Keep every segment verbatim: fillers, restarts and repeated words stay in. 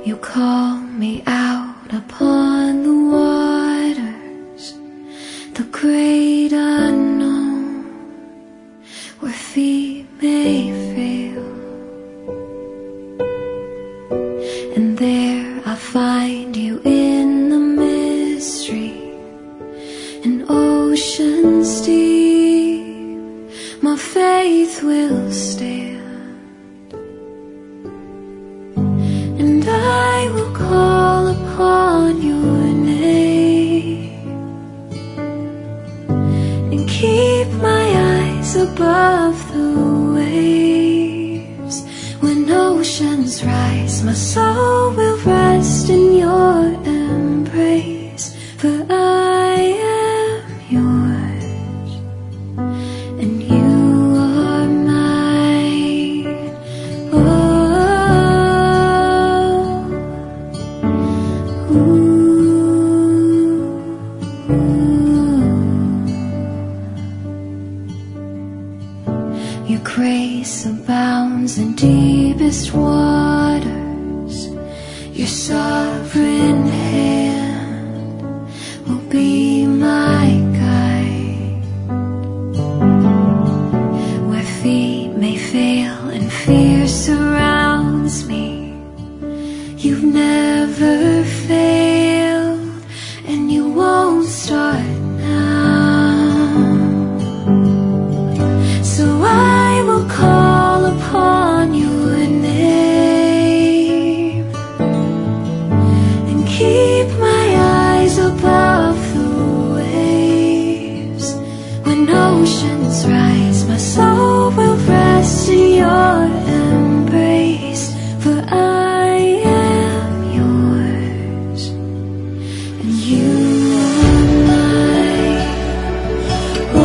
You call me out upon the waters, the great unknown, where feet may fail. And there I find you in the mystery, in oceans deep, my faith will stand. And I will call upon your name and keep my eyes above the waves. When oceans rise, my soul will rest in your embrace. For I am yours, and you are mine. Oh, your grace abounds in deepest waters. Your sovereign hand will be my guide. Where feet may fail and fear surrounds me, you've never failed, and you won't start now. So I will call upon your name and keep my eyes above the waves. When oceans rise, my soul will rest in your embrace. For I am yours, and you are mine. Oh,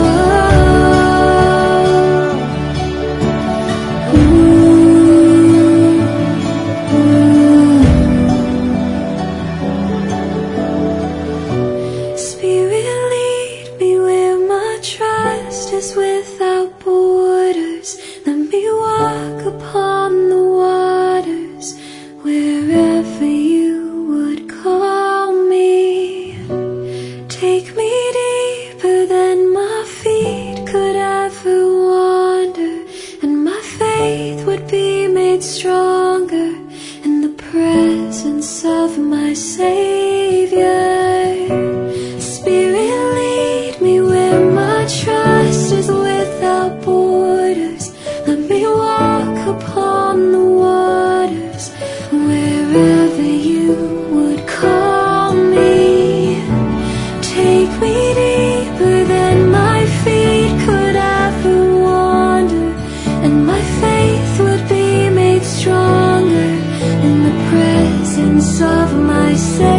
Spirit, lead me where my trust is without borders. Let me walk upon the waters wherever you would call me. Take me deeper than my feet could ever wander, and my faith would be made stronger in the presence of my Savior. Spirit, lead me where my trust is without borders. Let me walk upon the waters wherever you would call me. Take me deeper than my feet could ever wander, and my faith would be made stronger in the presence of my Savior.